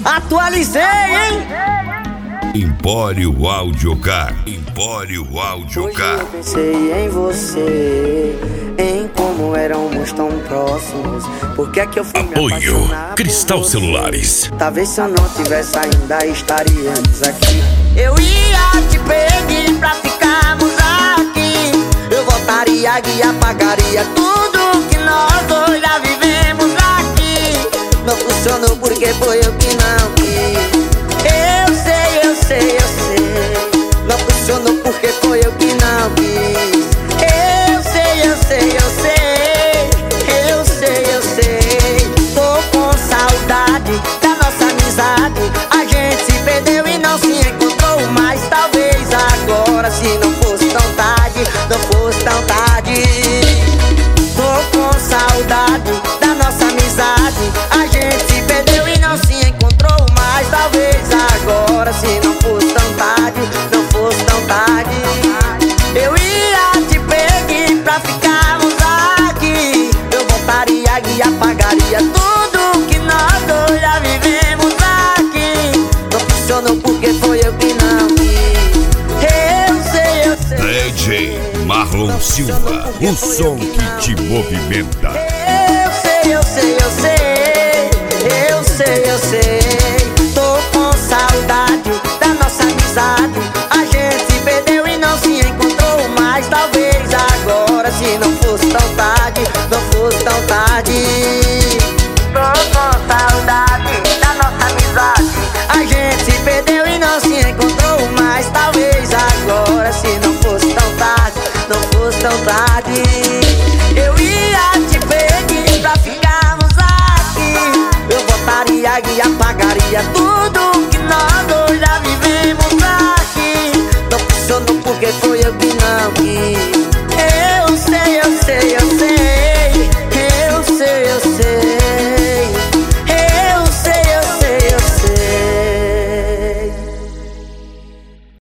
Atualizei, hein? Empório Audiocar. Empório Audiocar. Hoje eu pensei em você, em como éramos tão próximos. Por que é que eu fui me Apoio apaixonar Cristal por você? Celulares. Talvez se eu não tivesse ainda estaríamos aqui. Eu ia te pedir pra ficarmos aqui. Eu voltaria e apagaria tudo que nós dois já vivemos aqui. Não funcionou porque foi eu que não quis. Eu sei, eu sei, eu sei. Não funcionou porque foi eu que não quis. Eu sei, eu sei, eu sei. Eu sei, eu sei. Tô com saudade da nossa amizade. A gente se perdeu e não se encontrou mais. Talvez agora, se não fosse tão tarde, não fosse tão tarde. Tô com saudade da nossa amizade. A gente se perdeu e não se encontrou mais. Talvez agora, se não fosse tão tarde, não fosse tão tarde. Eu ia te pedir pra ficarmos aqui. Eu voltaria e apagaria tudo que nós dois já vivemos aqui. Não funcionou porque foi eu que não quis. Eu sei, eu sei. DJ Marlon Silva, o som que te movimenta. Eu sei, eu sei, eu sei. Eu sei, eu sei. Tô com saudade da nossa amizade. A gente se perdeu e não se encontrou mais. Talvez agora, se não fosse tão tarde, não fosse tão tarde. Tô com saudade da nossa amizade. A gente se perdeu e não se encontrou mais. Talvez agora, se não fosse tão tarde, não fosse tão tarde. Eu ia te pedir pra ficarmos aqui. Eu voltaria e apagaria tudo que nós dois já